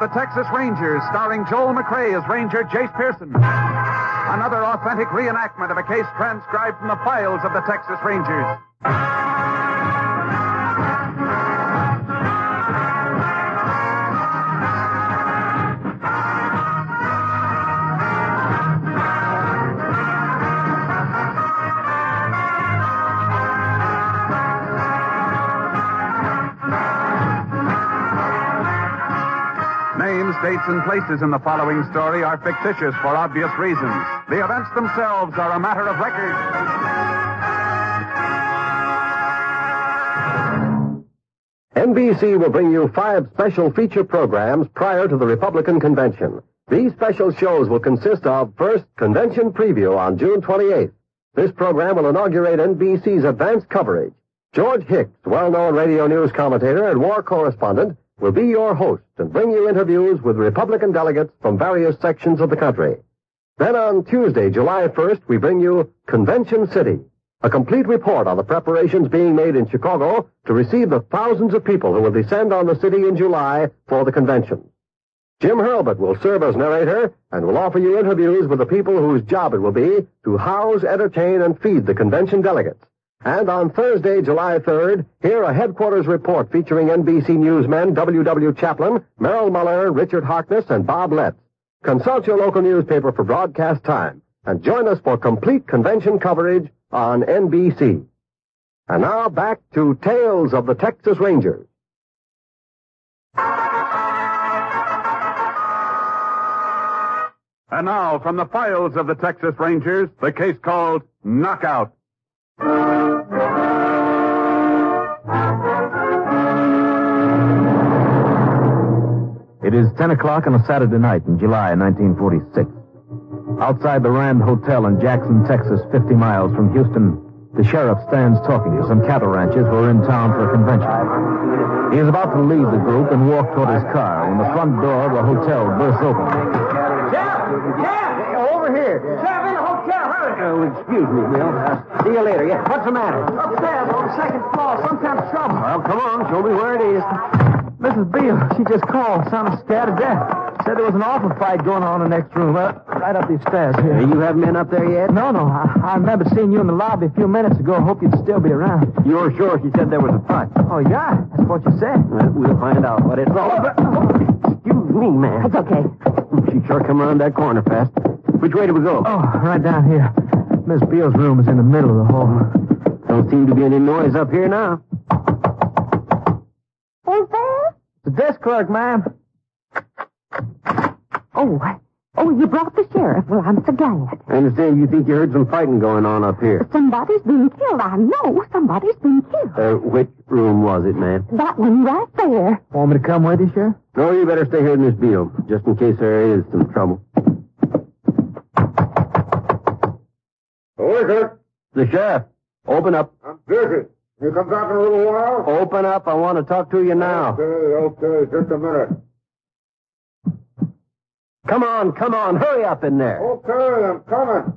Texas Rangers, starring Joel McRae as Ranger Jace Pearson. Another authentic reenactment of a case transcribed from the files of the Texas Rangers. Names, dates, and places in the following story are fictitious for obvious reasons. The events themselves are a matter of record. NBC will bring you 5 special feature programs prior to the Republican convention. These special shows will consist of, first, Convention Preview on June 28th. This program will inaugurate NBC's advanced coverage. George Hicks, well-known radio news commentator and war correspondent, will be your host and bring you interviews with Republican delegates from various sections of the country. Then on Tuesday, July 1st, we bring you Convention City, a complete report on the preparations being made in Chicago to receive the thousands of people who will descend on the city in July for the convention. Jim Hurlbut will serve as narrator and will offer you interviews with the people whose job it will be to house, entertain, and feed the convention delegates. And on Thursday, July 3rd, hear a headquarters report featuring NBC newsmen W.W. Chaplin, Merrill Muller, Richard Harkness, and Bob Letts. Consult your local newspaper for broadcast time, and join us for complete convention coverage on NBC. And now back to Tales of the Texas Rangers. And now, from the files of the Texas Rangers, the case called Knockout. It is 10 o'clock on a Saturday night in July 1946. Outside the Rand Hotel in Jackson, Texas, 50 miles from Houston, the sheriff stands talking to some cattle ranchers who are in town for a convention. He is about to leave the group and walk toward his car when the front door of the hotel bursts open. Sheriff! Over here. Sheriff, in the hotel, hurry. Excuse me, Bill. See you later. Yeah, what's the matter? Upstairs on the second floor, some kind of trouble. Well, come on. Show me where it is. Mrs. Beale, she just called, sounded scared to death. Said there was an awful fight going on in the next room, right up these stairs here. You haven't been up there yet? No. I remember seeing you in the lobby a few minutes ago. Hope you'd still be around. You're sure she said there was a fight? Oh, yeah? That's what you said. We'll find out what it's all about. Excuse me, man. It's okay. She sure come around that corner fast. Which way do we go? Oh, right down here. Miss Beale's room is in the middle of the hall. Don't seem to be any noise up here now. Who's there? The desk clerk, ma'am. Oh, you brought the sheriff. Well, I'm so glad. I understand you think you heard some fighting going on up here. Somebody's been killed. I know somebody's been killed. Which room was it, ma'am? That one right there. Want me to come with you, Sheriff? No, you better stay here with Miss Beale, just in case there is some trouble. Who is it? The sheriff. Open up. I'm busy. You come back in a little while? Open up. I want to talk to you now. Okay, just a minute. Come on. Hurry up in there. Okay, I'm coming.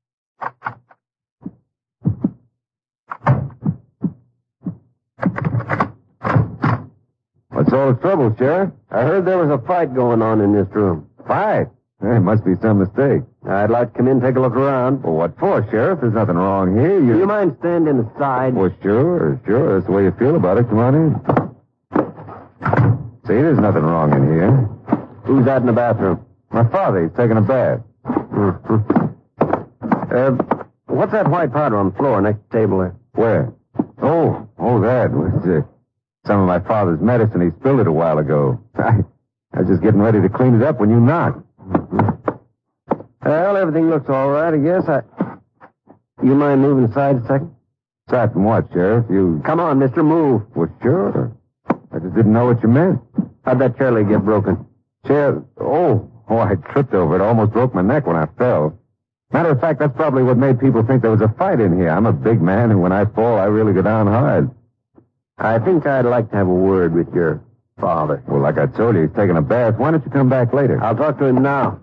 What's all the trouble, Sheriff? I heard there was a fight going on in this room. Fight? There must be some mistake. I'd like to come in and take a look around. Well, what for, Sheriff? There's nothing wrong here. Do you mind standing aside? Well, sure. That's the way you feel about it. Come on in. See, there's nothing wrong in here. Who's that in the bathroom? My father. He's taking a bath. What's that white powder on the floor next to the table there? Where? Oh, that was some of my father's medicine. He spilled it a while ago. I was just getting ready to clean it up when you knocked. Well, everything looks all right, I guess. You mind moving aside a second? Aside from what, Sheriff? Come on, mister, move. Well, sure. I just didn't know what you meant. How'd that chair leg get broken? Chair? Oh, I tripped over it. Almost broke my neck when I fell. Matter of fact, that's probably what made people think there was a fight in here. I'm a big man, and when I fall, I really go down hard. I think I'd like to have a word with your father. Well, like I told you, he's taking a bath. Why don't you come back later? I'll talk to him now.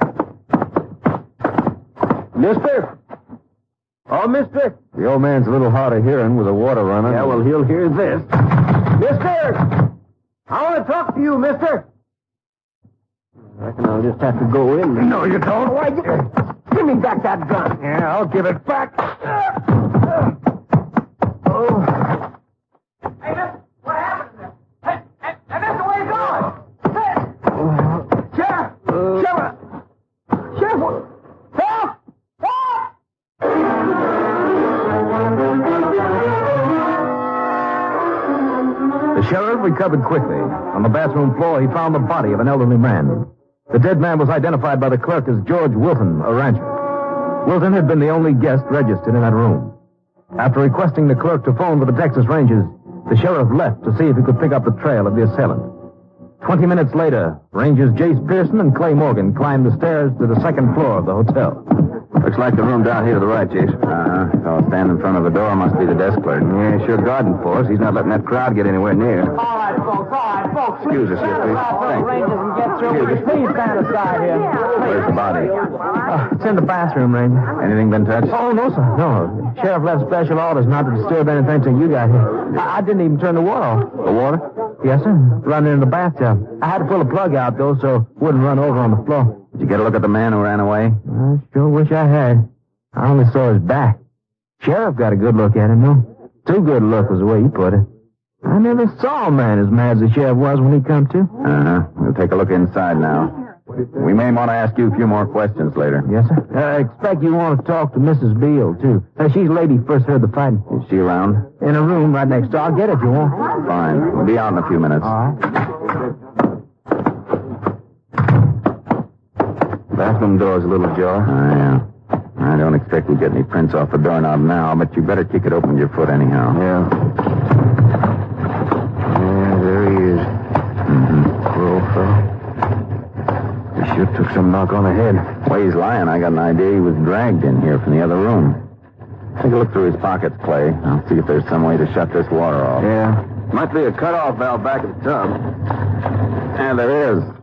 Mister? Oh, mister? The old man's a little hard of hearing with the water running. Yeah, well, he'll hear this. Mister! I want to talk to you, mister. Reckon I'll just have to go in. No, you don't. Why, give me back that gun. Yeah, I'll give it back. Oh. Hey, mister, what happened? Hey, mister, where you going? Sheriff! Sheriff! Sheriff! Help! Help! The sheriff recovered quickly. On the bathroom floor, he found the body of an elderly man. The dead man was identified by the clerk as George Wilton, a rancher. Wilton had been the only guest registered in that room. After requesting the clerk to phone for the Texas Rangers, the sheriff left to see if he could pick up the trail of the assailant. 20 minutes later, Rangers Jace Pearson and Clay Morgan climbed the stairs to the second floor of the hotel. Looks like the room down here to the right, Jace. Fellow standing in front of the door must be the desk clerk. Yeah, sure guarding for us. He's not letting that crowd get anywhere near. All right, folks. Excuse us here, please. Thanks. Rangers and get through. Please stand aside here. Where's the body? It's in the bathroom, Ranger. Anything been touched? Oh, no, sir. No. Sheriff left special orders not to disturb anything till you got here. I didn't even turn the water off. The water? Yes, sir. Running in the bathtub. I had to pull the plug out, though, so it wouldn't run over on the floor. Did you get a look at the man who ran away? I sure wish I had. I only saw his back. Sheriff got a good look at him, though. Too good a look was the way he put it. I never saw a man as mad as the sheriff was when he come to. We'll take a look inside now. We may want to ask you a few more questions later. Yes, sir. I expect you want to talk to Mrs. Beale, too. She's the lady who first heard the fighting. Is she around? In a room right next door. I'll get it if you want. Fine. We'll be out in a few minutes. All right. Bathroom door's a little ajar. Yeah. I don't expect we'll get any prints off the doorknob now, but you better kick it open with your foot anyhow. Yeah, there he is. Poor old fellow. He sure took some knock on the head. The way he's lying, I got an idea he was dragged in here from the other room. Take a look through his pockets, Clay. I'll see if there's some way to shut this water off. Yeah. Might be a cutoff valve back of the tub. Yeah, there is.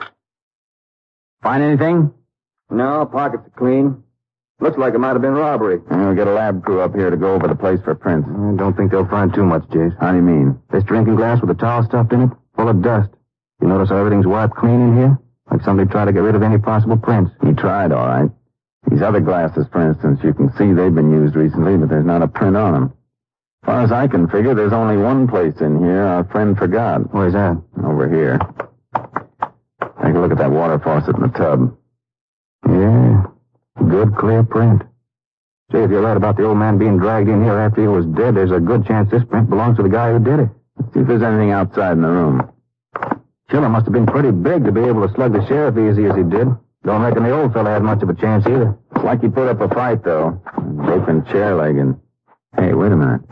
Find anything? No, pockets are clean. Looks like it might have been robbery. We'll get a lab crew up here to go over the place for prints. I don't think they'll find too much, Jace. How do you mean? This drinking glass with the towel stuffed in it, full of dust. You notice how everything's wiped clean in here? Like somebody tried to get rid of any possible prints. He tried, all right. These other glasses, for instance, you can see they've been used recently, but there's not a print on them. As far as I can figure, there's only one place in here our friend forgot. Where's that? Over here. Take a look at that water faucet in the tub. Yeah. Good, clear print. Say, if you're right about the old man being dragged in here after he was dead, there's a good chance this print belongs to the guy who did it. Let's see if there's anything outside in the room. Chiller must have been pretty big to be able to slug the sheriff easy as he did. Don't reckon the old fella had much of a chance either. It's like he put up a fight, though. Broken chair leg and... Hey, wait a minute.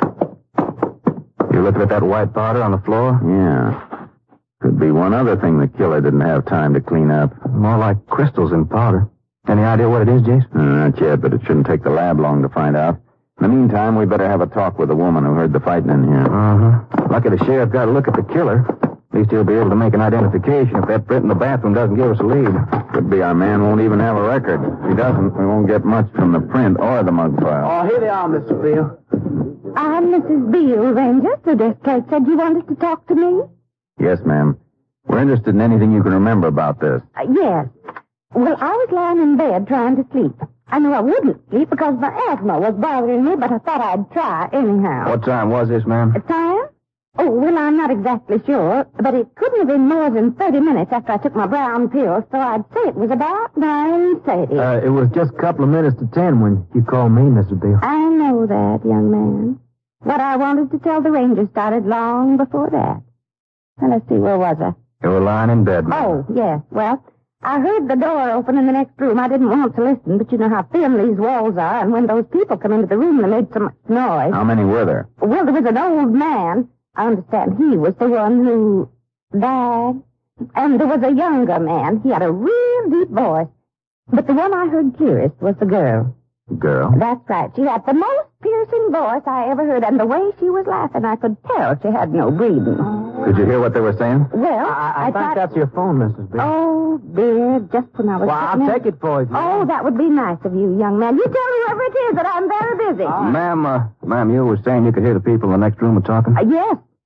You looking at that white powder on the floor? Yeah. Could be one other thing the killer didn't have time to clean up. More like crystals than powder. Any idea what it is, Jace? Not yet, but it shouldn't take the lab long to find out. In the meantime, we better have a talk with the woman who heard the fighting in here. Lucky the sheriff got a look at the killer. At least he'll be able to make an identification if that print in the bathroom doesn't give us a lead. Could be our man won't even have a record. If he doesn't, we won't get much from the print or the mug file. Oh, here they are, Mr. Beale. I'm Mrs. Beale, Ranger. The desk clerk said you wanted to talk to me? Yes, ma'am. We're interested in anything you can remember about this. Yes. Well, I was lying in bed trying to sleep. I knew I wouldn't sleep because my asthma was bothering me, but I thought I'd try anyhow. What time was this, ma'am? Time? Oh, well, I'm not exactly sure, but it couldn't have been more than 30 minutes after I took my brown pills, so I'd say it was about 9:30. It was just a couple of minutes to 10 when you called me, Mr. Beale. I know that, young man. What I wanted to tell the Rangers started long before that. Now, let's see, where was I? You were lying in bed, ma'am. Oh, yes. Well, I heard the door open in the next room. I didn't want to listen, but you know how thin these walls are, and when those people come into the room, they made so much noise. How many were there? Well, there was an old man. I understand he was the one who died. And there was a younger man. He had a real deep voice. But the one I heard clearest was the girl. Girl? That's right. She had the most piercing voice I ever heard, and the way she was laughing, I could tell she had no breathing. Could you hear what they were saying? Well, I think that's your phone, Mrs. Beale. Oh, dear, just when I was... Well, I'll take it for you. Oh, that would be nice of you, young man. You tell whoever it is that I'm very busy. Ma'am, you were saying you could hear the people in the next room were talking? Yes.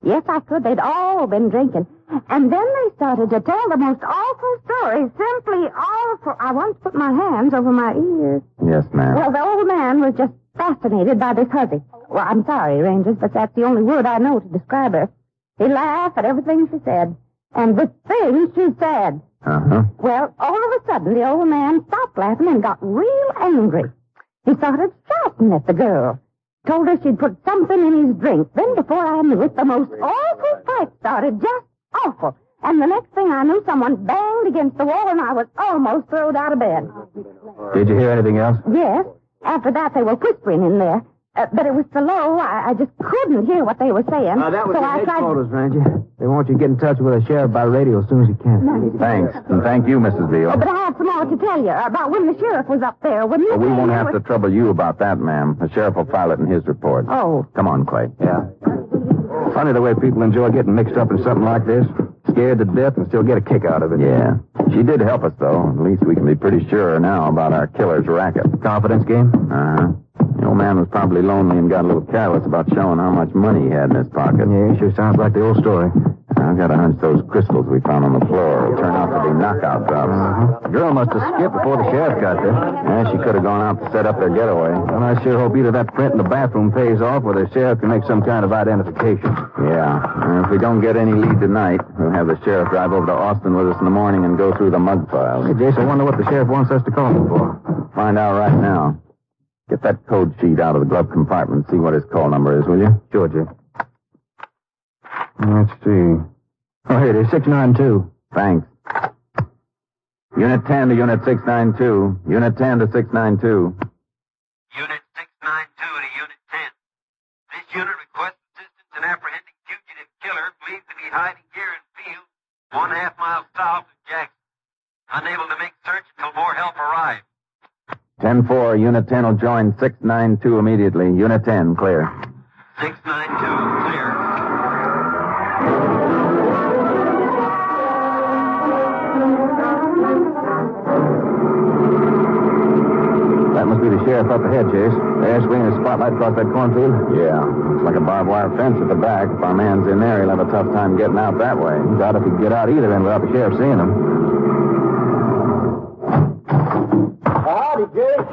Yes, I could. They'd all been drinking. And then they started to tell the most awful stories. Simply awful. I once put my hands over my ears. Yes, ma'am. Well, the old man was just fascinated by this hussy. Well, I'm sorry, Rangers, but that's the only word I know to describe her. He laughed at everything she said. And the things she said. Uh-huh. Well, all of a sudden, the old man stopped laughing and got real angry. He started shouting at the girl. Told her she'd put something in his drink. Then, before I knew it, the most awful fight started. Just awful. And the next thing I knew, someone banged against the wall, and I was almost thrown out of bed. Did you hear anything else? Yes. After that, they were whispering in there. But it was so low, I just couldn't hear what they were saying. That was so the I tried... headquarters, Ranger. They want you to get in touch with the sheriff by radio as soon as you can. Thanks. And thank you, Mrs. Beale. Oh, but I have some more to tell you about when the sheriff was up there. When you Well, we came won't here have with- to trouble you about that, ma'am. The sheriff will file it in his report. Oh. Come on, Clay. Yeah. Funny the way people enjoy getting mixed up in something like this. Scared to death and still get a kick out of it. Yeah. She did help us, though. At least we can be pretty sure now about our killer's racket. Confidence game? Uh-huh. The old man was probably lonely and got a little careless about showing how much money he had in his pocket. Yeah, sure sounds like the old story. I've got a hunch those crystals we found on the floor will turn out to be knockout drops. The girl must have skipped before the sheriff got there. Yeah, she could have gone out to set up their getaway. Well, I sure hope either that print in the bathroom pays off or the sheriff can make some kind of identification. Yeah. And if we don't get any lead tonight, we'll have the sheriff drive over to Austin with us in the morning and go through the mug files. Hey, Jace, I wonder what the sheriff wants us to call him for. Find out right now. Get that code sheet out of the glove compartment and see what his call number is, will you? Sure, Jay. Let's see. Oh, here it is, 692. Thanks. Unit 10 to Unit 692. Unit 10 to 692. Unit 692 to Unit 10. This unit requests assistance in apprehending fugitive killer believed to be hiding here in field 1.5 miles south of Jackson. Unable to make search until more help arrives. 10-4, Unit 10 will join 692 immediately. Unit 10, clear. 692, clear. That must be the sheriff up ahead, Jace. They're swinging a spotlight across that cornfield. Yeah, looks like a barbed wire fence at the back. If our man's in there, he'll have a tough time getting out that way. Doubt if he'd get out either end without the sheriff seeing him. Howdy, Jake.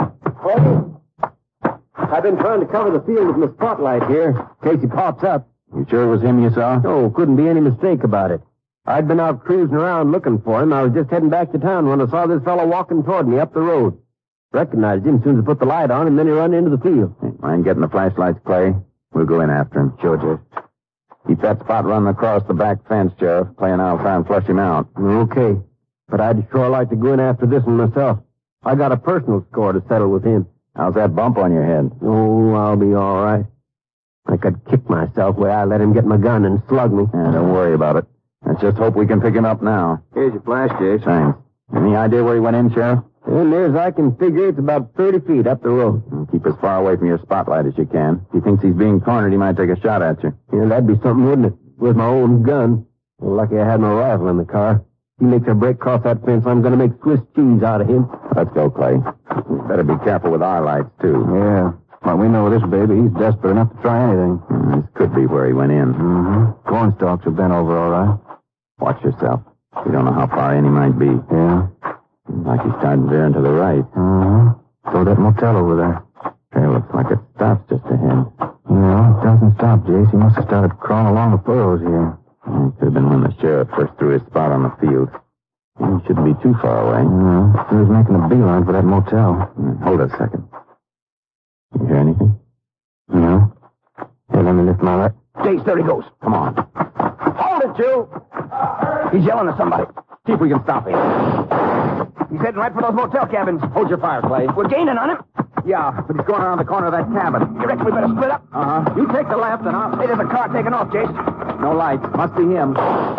I've been trying to cover the field with my spotlight here, in case he pops up. You sure it was him you saw? Oh, couldn't be any mistake about it. I'd been out cruising around looking for him. I was just heading back to town when I saw this fellow walking toward me up the road. Recognized him as soon as I put the light on, and then he run into the field. Hey, mind getting the flashlights, Clay? We'll go in after him. Sure, Jake. Keep that spot running across the back fence, Sheriff. Clay and I'll try and flush him out. Okay. But I'd sure like to go in after this one myself. I got a personal score to settle with him. How's that bump on your head? Oh, I'll be all right. I could kick myself where I let him get my gun and slug me. Yeah, don't worry about it. Let's just hope we can pick him up now. Here's your flash, Jace. Thanks. Any idea where he went in, Sheriff? And near as I can figure, it's about 30 feet up the road. Keep as far away from your spotlight as you can. If he thinks he's being cornered, he might take a shot at you. Yeah, that'd be something, wouldn't it? With my own gun. Well, lucky I had my rifle in the car. He makes a break across that fence, I'm going to make Swiss cheese out of him. Let's go, Clay. Better be careful with our lights, too. Yeah. Well, we know this baby. He's desperate enough to try anything. This could be where he went in. Mm-hmm. Corn stalks have been over all right. Watch yourself. You don't know how far in he might be. Yeah. Seems like he's starting veering to the right. Mm-hmm. So that motel over there. Trail looks like it stops just ahead. No, it doesn't stop, Jace. He must have started crawling along the furrows here. It could have been when the sheriff first threw his spot on the field. He shouldn't be too far away. He was making a beeline for that motel. Hold it a second. You hear anything? No. Here, let me lift my light. Jace, there he goes. Come on. Hold it, Joe. He's yelling at somebody. See if we can stop him. He's heading right for those motel cabins. Hold your fire, Clay. We're gaining on him. Yeah, but he's going around the corner of that cabin. You reckon we better split up? Uh-huh. You take the left and I'll... Hey, there's a car taking off, Jace. No lights. Must be him.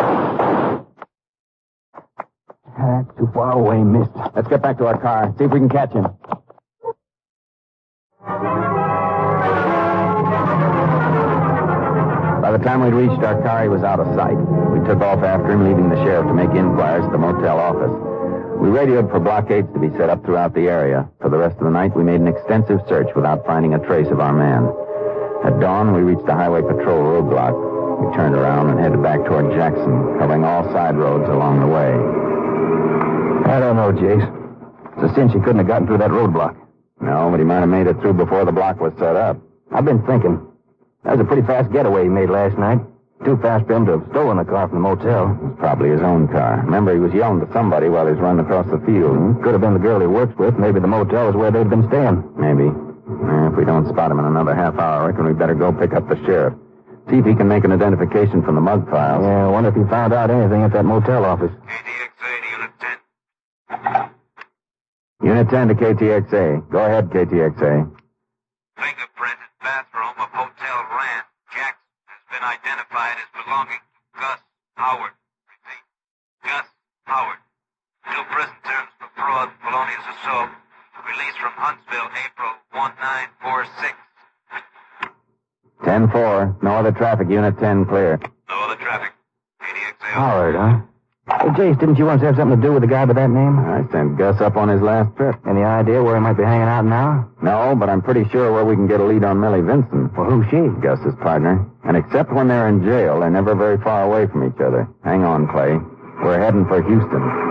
That's too far away, miss. Let's get back to our car. See if we can catch him. By the time we'd reached our car, he was out of sight. We took off after him, leaving the sheriff to make inquiries at the motel office. We radioed for blockades to be set up throughout the area. For the rest of the night, we made an extensive search without finding a trace of our man. At dawn, we reached the highway patrol roadblock. We turned around and headed back toward Jackson, covering all side roads along the way. I don't know, Jace. It's a cinch he couldn't have gotten through that roadblock. No, but he might have made it through before the block was set up. I've been thinking. That was a pretty fast getaway he made last night. Too fast for him to have stolen the car from the motel. It was probably his own car. Remember, he was yelling to somebody while he was running across the field. Could have been the girl he works with. Maybe the motel is where they'd been staying. Maybe. If we don't spot him in another half hour, I reckon we better go pick up the sheriff. See if he can make an identification from the mug files. Yeah, I wonder if he found out anything at that motel office. KTXA to Unit 10. Unit 10 to KTXA. Go ahead, KTXA. Fingerprinted bathroom of Hotel Rand, Jackson, has been identified as belonging to Gus Howard. Repeat, Gus Howard. Still prison terms for fraud, felonious assault. Released from Huntsville, April 1946. 10-4. No other traffic. Unit 10 clear. No other traffic. KTXA. Howard, huh? Hey, Jace, didn't you once have something to do with the guy by that name? I sent Gus up on his last trip. Any idea where he might be hanging out now? No, but I'm pretty sure where we can get a lead on Millie Vincent. Well, who's she? Gus's partner. And except when they're in jail, they're never very far away from each other. Hang on, Clay. We're heading for Houston.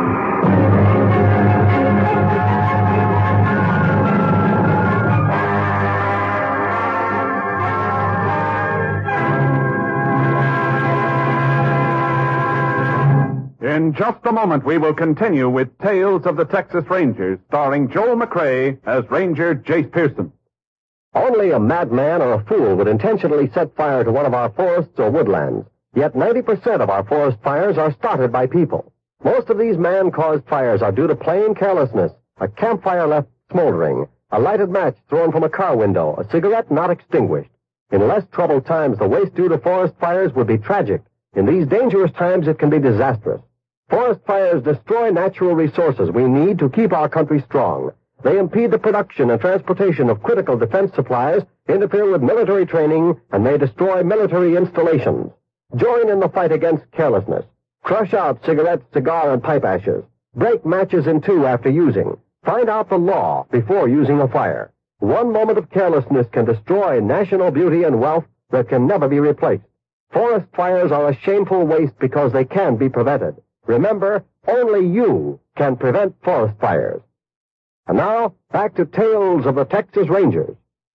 In just a moment, we will continue with Tales of the Texas Rangers, starring Joel McRae as Ranger Jace Pearson. Only a madman or a fool would intentionally set fire to one of our forests or woodlands. Yet 90% of our forest fires are started by people. Most of these man-caused fires are due to plain carelessness, a campfire left smoldering, a lighted match thrown from a car window, a cigarette not extinguished. In less troubled times, the waste due to forest fires would be tragic. In these dangerous times, it can be disastrous. Forest fires destroy natural resources we need to keep our country strong. They impede the production and transportation of critical defense supplies, interfere with military training, and may destroy military installations. Join in the fight against carelessness. Crush out cigarettes, cigar, and pipe ashes. Break matches in two after using. Find out the law before using a fire. One moment of carelessness can destroy national beauty and wealth that can never be replaced. Forest fires are a shameful waste because they can be prevented. Remember, only you can prevent forest fires. And now, back to Tales of the Texas Rangers.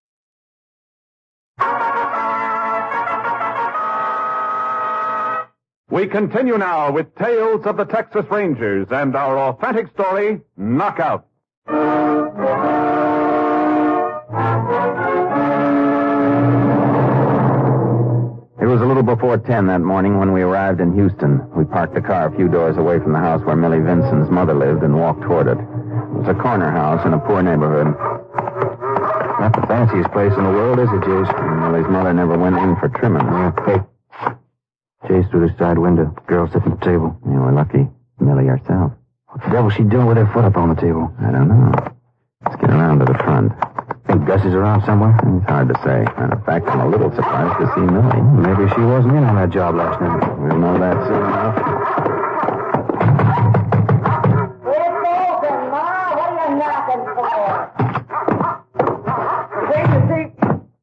We continue now with Tales of the Texas Rangers and our authentic story, Knockout. It was a little before 10 that morning when we arrived in Houston. We parked the car a few doors away from the house where Millie Vincent's mother lived and walked toward it. It was a corner house in a poor neighborhood. Not the fanciest place in the world, is it, Jace? Millie's mother never went in for trimming. Hey. Jace through the side window. Girl sitting at the table. Yeah, we're lucky. Millie herself. What the devil's she doing with her foot up on the table? I don't know. Let's get around to the front. Think Gus is around somewhere? It's hard to say. Matter of fact, I'm a little surprised to see Millie. Maybe she wasn't in on that job last night. We'll know that soon enough. It's open, Ma. What are you knocking for? Take your seat.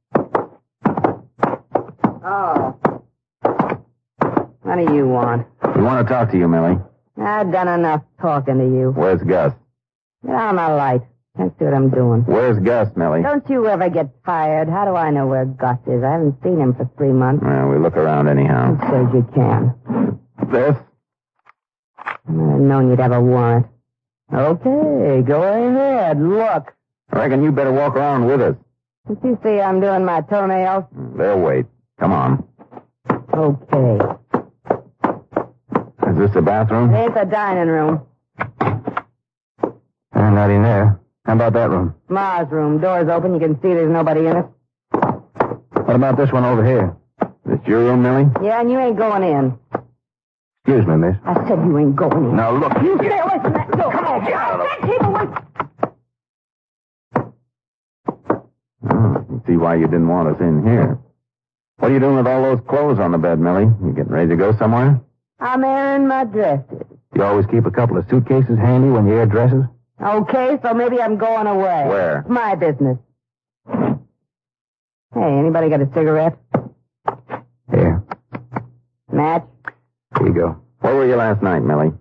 Oh. What do you want? We want to talk to you, Millie. I've done enough talking to you. Where's Gus? Get out of my light. That's what I'm doing. Where's Gus, Millie? Don't you ever get tired. How do I know where Gus is? I haven't seen him for 3 months. Well, we look around anyhow. Who says you can? This? I'd have known you'd have a warrant. Okay, go ahead. Look. I reckon you better walk around with us. Don't you see I'm doing my toenails? They'll wait. Come on. Okay. Is this the bathroom? It's a dining room. There's not in there. How about that room? Ma's room. Door's open. You can see there's nobody in it. What about this one over here? This your room, Millie? Yeah, and you ain't going in. Excuse me, miss. I said you ain't going in. Now, look. You stay away from that door. Come on, get out of there. Keep away. Oh, you see why you didn't want us in here. What are you doing with all those clothes on the bed, Millie? You getting ready to go somewhere? I'm airing my dresses. You always keep a couple of suitcases handy when you air dresses? Okay, so maybe I'm going away. Where? It's my business. Hey, anybody got a cigarette? Here. Match? Here you go. Where were you last night, Millie?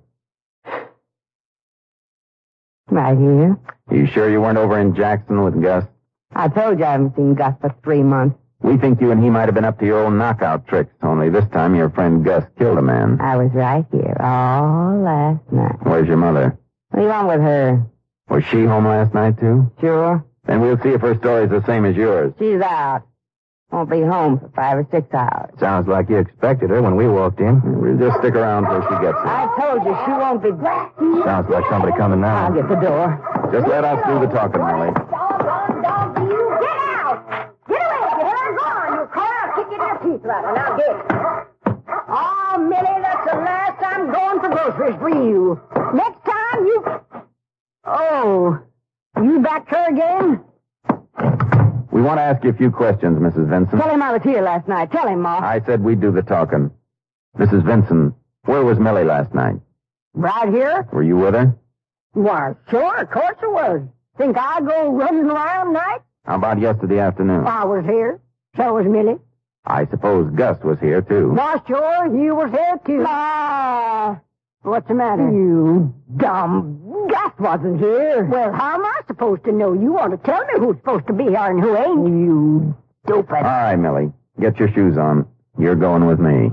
Right here. You sure you weren't over in Jackson with Gus? I told you I haven't seen Gus for 3 months. We think you and he might have been up to your old knockout tricks, only this time your friend Gus killed a man. I was right here all last night. Where's your mother? What do you want with her? Was she home last night, too? Sure. Then we'll see if her story's the same as yours. She's out. Won't be home for 5 or 6 hours. Sounds like you expected her when we walked in. We'll just stick around till she gets here. I told you she won't be back. Sounds like somebody coming now. I'll get the door. Just let us do the talking, Millie. Dog, you get out! Get away! Get her gone! You call her, I'll kick you in your teeth right now. Get it. Oh, Millie, that's the last time going for groceries for you. Next time you... Oh, you backed her again? We want to ask you a few questions, Mrs. Vinson. Tell him I was here last night. Tell him, Ma. I said we'd do the talking. Mrs. Vinson, where was Millie last night? Right here? Were you with her? Why, sure, of course it was. Think I go running around night? How about yesterday afternoon? I was here. So was Millie. I suppose Gus was here, too. Why, sure, you was here, too. What's the matter? You dumb... Gus wasn't here. Well, how am I supposed to know? You want to tell me who's supposed to be here and who ain't? You stupid. All right, Millie. Get your shoes on. You're going with me.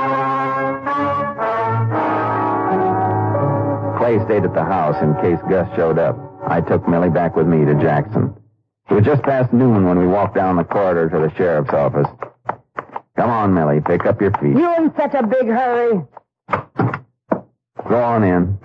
Clay stayed at the house in case Gus showed up. I took Millie back with me to Jackson. It was just past noon when we walked down the corridor to the sheriff's office. Come on, Millie. Pick up your feet. You in such a big hurry. Go on in.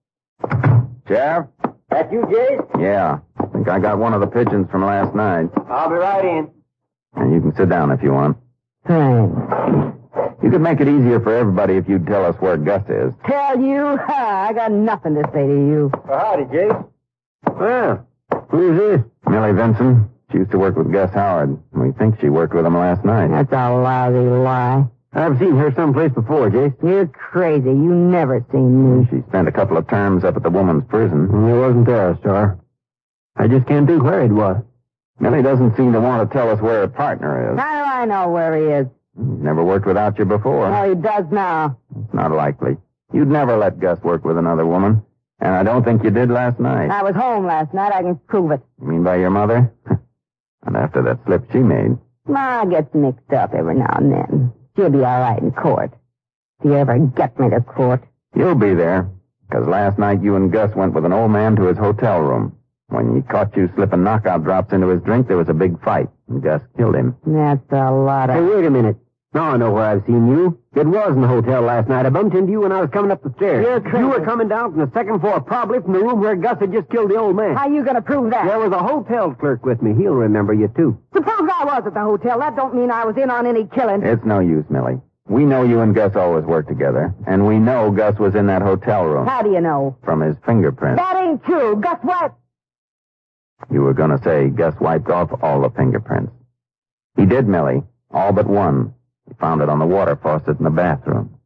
Sheriff? That you, Jace? Yeah. I think I got one of the pigeons from last night. I'll be right in. And you can sit down if you want. Thanks. You could make it easier for everybody if you'd tell us where Gus is. Tell you? I got nothing to say to you. Well, howdy, Jace. Well, who's this? Millie Vinson. She used to work with Gus Howard. We think she worked with him last night. That's a lousy lie. I've seen her someplace before, Jace. You're crazy. You never seen me. She spent a couple of terms up at the woman's prison. It wasn't there, sir. I just can't think where it was. Millie doesn't seem to want to tell us where her partner is. How do I know where he is? He's never worked without you before. Oh, he does now. It's not likely. You'd never let Gus work with another woman. And I don't think you did last night. I was home last night. I can prove it. You mean by your mother? And after that slip she made. Ma gets mixed up every now and then. She'll be all right in court. If you ever get me to court. You'll be there. Because last night you and Gus went with an old man to his hotel room. When he caught you slipping knockout drops into his drink, there was a big fight. And Gus killed him. That's a lot of... Hey, wait a minute. Now I know where I've seen you. It was in the hotel last night. I bumped into you when I was coming up the stairs. You're crazy. You were coming down from the second floor, probably from the room where Gus had just killed the old man. How you going to prove that? There was a hotel clerk with me. He'll remember you, too. Suppose I was at the hotel. That don't mean I was in on any killing. It's no use, Millie. We know you and Gus always work together. And we know Gus was in that hotel room. How do you know? From his fingerprints. That ain't true. Gus what? You were going to say Gus wiped off all the fingerprints. He did, Millie. All but one. He found it on the water faucet in the bathroom.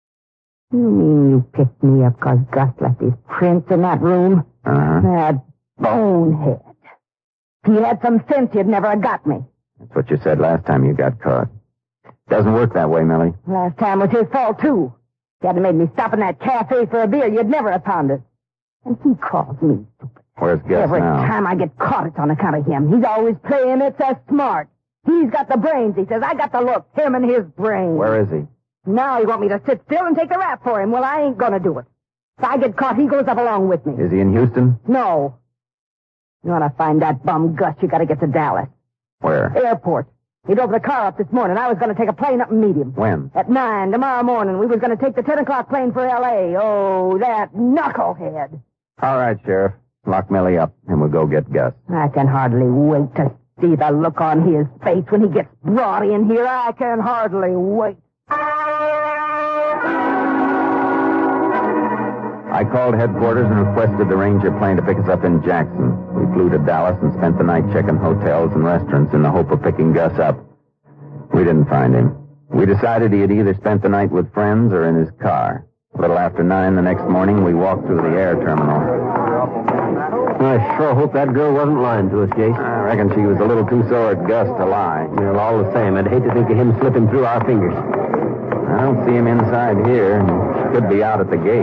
You mean you picked me up because Gus left his prints in that room? Uh-huh. That bonehead. If he had some sense, he'd never have got me. That's what you said last time you got caught. Doesn't work that way, Millie. Last time was his fault, too. If he hadn't made me stop in that cafe for a beer, you'd never have found it. And he calls me stupid. Where's Gus Every now? time I get caught, it's on account of him. He's always playing it so smart. He's got the brains, he says. I got the look. Him and his brains. Where is he? Now you want me to sit still and take the rap for him. Well, I ain't gonna do it. If I get caught, he goes up along with me. Is he in Houston? No. You want to find that bum Gus, you got to get to Dallas. Where? Airport. He drove the car up this morning. I was going to take a plane up and meet him. When? At 9 tomorrow morning. We was going to take the 10 o'clock plane for L.A. Oh, that knucklehead. All right, Sheriff. Lock Millie up, and we'll go get Gus. I can hardly wait to see the look on his face when he gets brought in here. I can hardly wait. I called headquarters and requested the Ranger plane to pick us up in Jackson. We flew to Dallas and spent the night checking hotels and restaurants in the hope of picking Gus up. We didn't find him. We decided he had either spent the night with friends or in his car. A little after 9 the next morning, we walked through the air terminal. I sure hope that girl wasn't lying to us, Jace. I reckon she was a little too sore at Gus to lie. Well, all the same, I'd hate to think of him slipping through our fingers. I don't see him inside here. Could be out at the gate.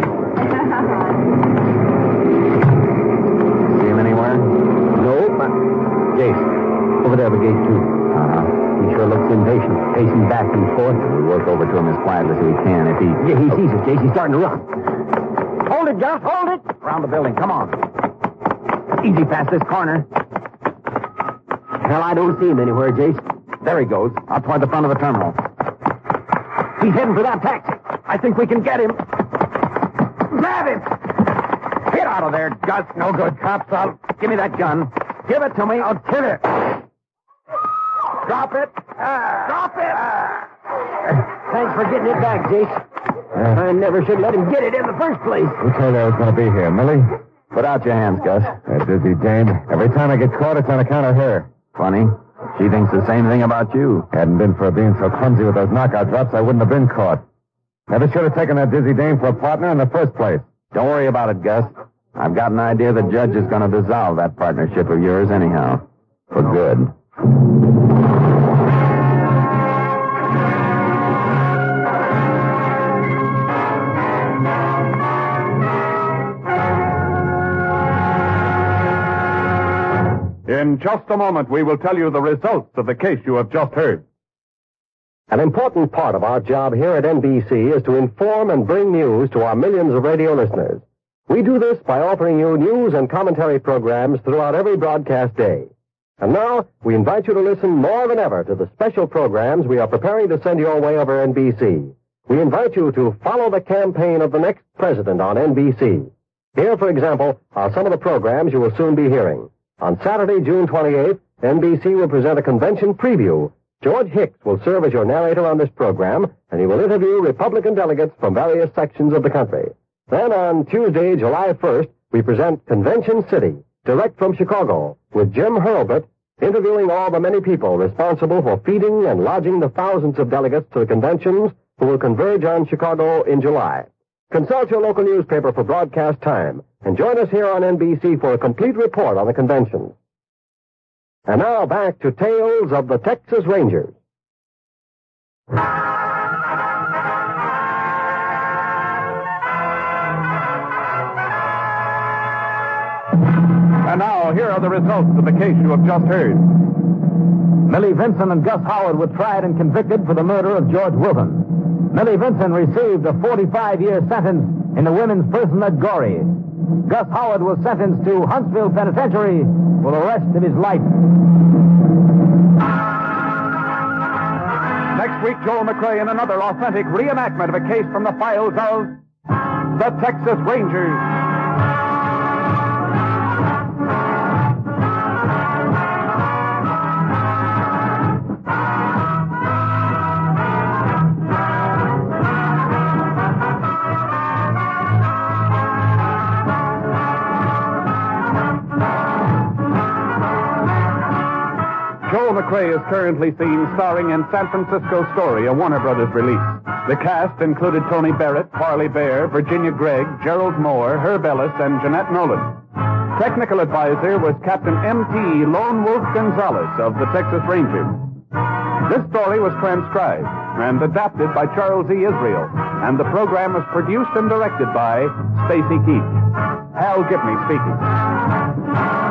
See him anywhere? Nope. Jace, over there, the gate, too. Uh-huh. He sure looks impatient, pacing back and forth. We'll work over to him as quietly as we can. If he... Yeah, he sees us, Jace. He's starting to run. Hold it, Gus, hold it! Around the building, come on. Easy past this corner. Well, I don't see him anywhere, Jace. There he goes, out toward the front of the terminal. He's heading for that taxi. I think we can get him. Grab him! Get out of there, Gus. No good, cops. Give me that gun. Give it to me. I'll kill it. Drop it. Drop it. Thanks for getting it back, Jace. I never should let him get it in the first place. Who told you I was going to be here, Millie? Put out your hands, Gus. That dizzy dame. Every time I get caught, it's on account of her. Funny. She thinks the same thing about you. Hadn't been for her being so clumsy with those knockout drops, I wouldn't have been caught. Never should have taken that dizzy dame for a partner in the first place. Don't worry about it, Gus. I've got an idea the judge is going to dissolve that partnership of yours anyhow. For good. In just a moment, we will tell you the results of the case you have just heard. An important part of our job here at NBC is to inform and bring news to our millions of radio listeners. We do this by offering you news and commentary programs throughout every broadcast day. And now, we invite you to listen more than ever to the special programs we are preparing to send your way over NBC. We invite you to follow the campaign of the next president on NBC. Here, for example, are some of the programs you will soon be hearing. On Saturday, June 28th, NBC will present a convention preview. George Hicks will serve as your narrator on this program, and he will interview Republican delegates from various sections of the country. Then on Tuesday, July 1st, we present Convention City, direct from Chicago, with Jim Hurlbut interviewing all the many people responsible for feeding and lodging the thousands of delegates to the conventions who will converge on Chicago in July. Consult your local newspaper for broadcast time, and join us here on NBC for a complete report on the convention. And now back to Tales of the Texas Rangers. And now, here are the results of the case you have just heard. Millie Vinson and Gus Howard were tried and convicted for the murder of George Wilton. Millie Vinson received a 45-year sentence in the women's prison at Goree. Gus Howard was sentenced to Huntsville Penitentiary for the rest of his life. Next week, Joel McRae in another authentic reenactment of a case from the files of the Texas Rangers. Joel McRae is currently seen starring in San Francisco Story, a Warner Brothers release. The cast included Tony Barrett, Parley Bear, Virginia Gregg, Gerald Moore, Herb Ellis, and Jeanette Nolan. Technical advisor was Captain M.T. Lone Wolf Gonzalez of the Texas Rangers. This story was transcribed and adapted by Charles E. Israel, and the program was produced and directed by Stacy Keach. Hal Gibney speaking.